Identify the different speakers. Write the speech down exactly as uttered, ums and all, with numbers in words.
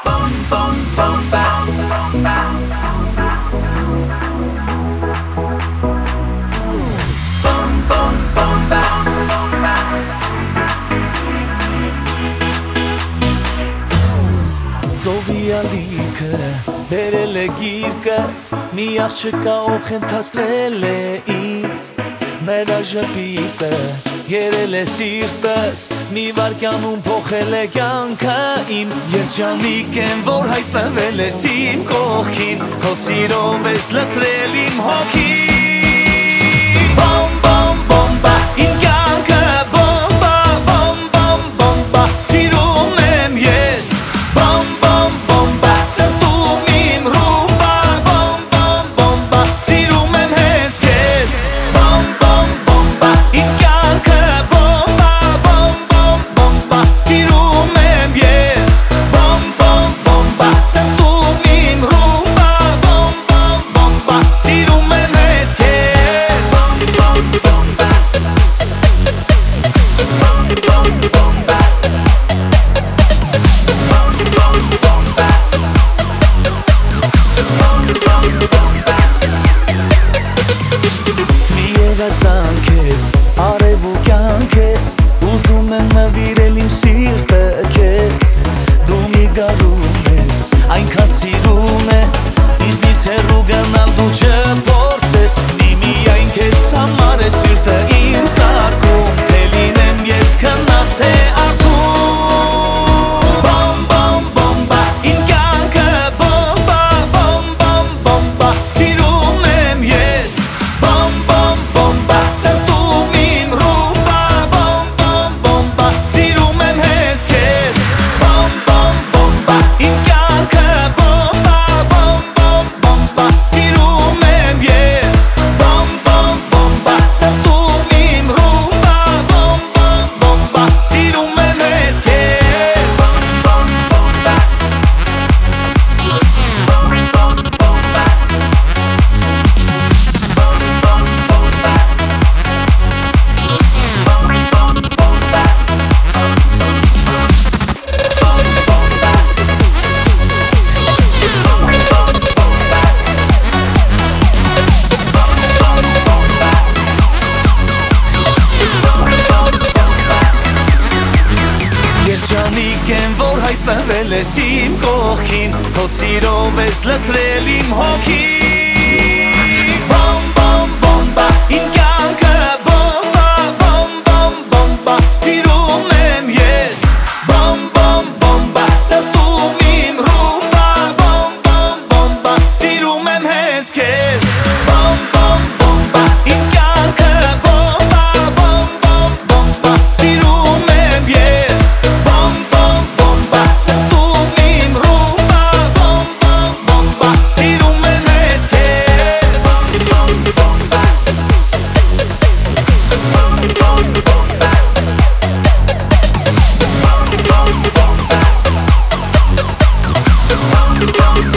Speaker 1: Ծովիալիքը բերել է գիրկս, մի աղջկա ով խենթացրել է ինձ, մեր այժպիտը երել է սիրտս, մի վարկյանում փոխել է կյանքը իմ, երջանիկ եմ, որ հայտնվել ես իմ կողքին, քո սիրով ես լսրել իմ հոգին, բոմ բոմ բոմբա, իմ կյանքը բոմբա, բոմ բոմ բոմբա, սիրում եմ ես, բոմ բոմ բոմբա, սրտում իմ ռումբա, բոմ բոմ բոմբա, սիրում եմ հենց քեզ, բոմ բոմ բոմբա, իմ կյանքը բոմբա, բոմ բոմ բոմբա, սիրում եմ ես, բոմ բոմ բոմբա, սրտում իմ ռումբա, բոմ բոմ բոմբա, սիրում եմ հենց քեզ, բոմ բոմբա, բոմ բոմ բոմբա, մի երազանք ես, արևուկյանք ես, ուզում եմ նվիրել իմ սիրտը քեզ, դու մի գարուն ես, այնքան սիրում ես, ինձնից հեռու գնալ դու չփորձես, մի միայն քեզ համար է սիրտը իմ սարքում, թե լինեմ ես քնած թե արթուն, բոմ բոմ բոմբա, իմ կյանքը բոմբա, բոմ բոմ բոմբա, սիրում եմ ես, բոմ բոմ բոմբա, սրտում իմ ռումբա, բոմ բոմ բոմբա, սիրում եմ հենց քեզ, բոմ բոմ բոմբա, իմ կյանքը բոմբա, բոմ բոմ բոմբա, սիրում եմ ես, բոմ բոմ բոմբա, սրտում իմ ռումբա, բոմ բոմ բոմբա, սիրում եմ հենց քեզ, բոմ բոմբա, բոմ բոմ բոմբա, բոմ բոմ բոմբա, բոմ բոմ բոմբա, երջանիկ եմ, որ հայտնվել ես իմ կողքին, քո սիրով ես լսրել իմ հոգին, բոմ բոմ բոմբա, իմ կյանքը բոմբա, բոմ բոմ բոմբա, սիրում եմ ես, բոմ բոմ բոմբա, սրտում իմ ռումբա, բոմ բոմ բոմբա, սիրում եմ հենց քեզ, բոմ բոմ բոմբա, իմ կյանքը բոմբա, բոմ բոմ բոմբա, սիրում եմ ես, բոմ բոմ բոմբա, սրտում իմ ռումբա, բոմ բոմ բոմբա, սիրում եմ հենց քեզ, բոմ բոմբա, բոմ բոմ բոմբա, բոմ բոմ բոմբա, բոմ բոմ